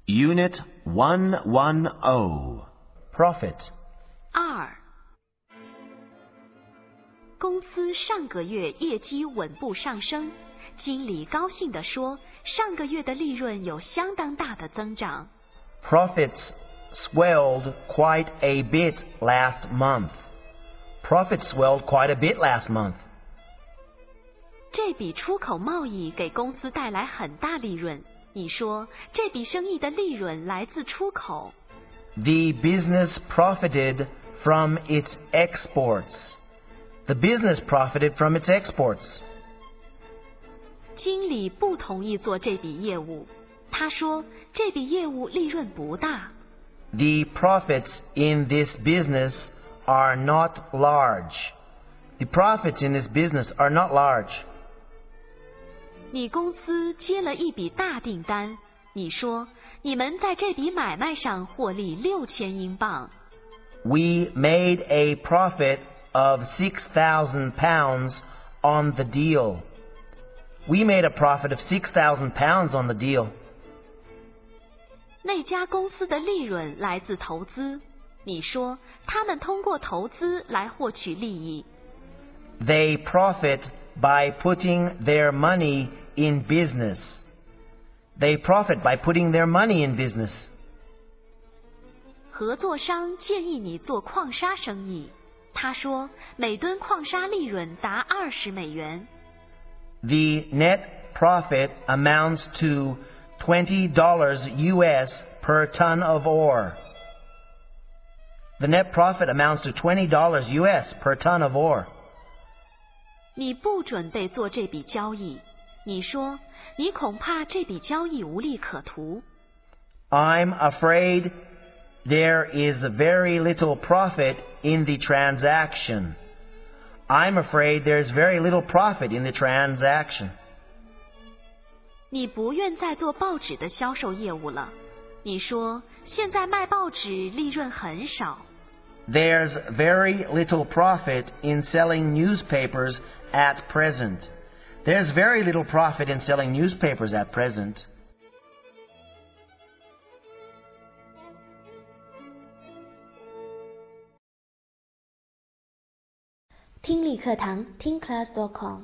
Unit 110 Profit 2. 公司上个月业绩稳步上升，经理高兴地说，上个月的利润有相当大的增长。 Profits swelled quite a bit last month. Profits swelled quite a bit last month. 这笔出口贸易给公司带来很大利润，你说这笔生意的利润来自出口。 The business profited from its exports. The business profited from its exports. 经理不同意做这笔业务，他说这笔业务利润不大。 The profits in this business are not large. The profits in this business are not large. 你公司接了一笔大订单，你说你们在这笔买卖上获利6000英镑。 We made a profit of 6,000 pounds on the deal. We made a profit of 6,000 pounds on the deal. 那家公司的利润来自投资，你说他们通过投资来获取利益。 They profit by putting their money in business. They profit by putting their money in business. 合作商建议你做矿砂生意，他说每吨矿砂利润达20美元。 The net profit amounts to $20 US per ton of ore. The net profit amounts to $20 US per ton of ore. 你不准备做这笔交易，你说你恐怕这笔交易无利可图。 I'm afraid there is very little profit in the transaction. I'm afraid there's very little profit in the transaction. 你不愿再做报纸的销售业务了，你说现在卖报纸利润很少。 There's very little profit in selling newspapers at present. There's very little profit in selling newspapers at present. 听力课堂听class.com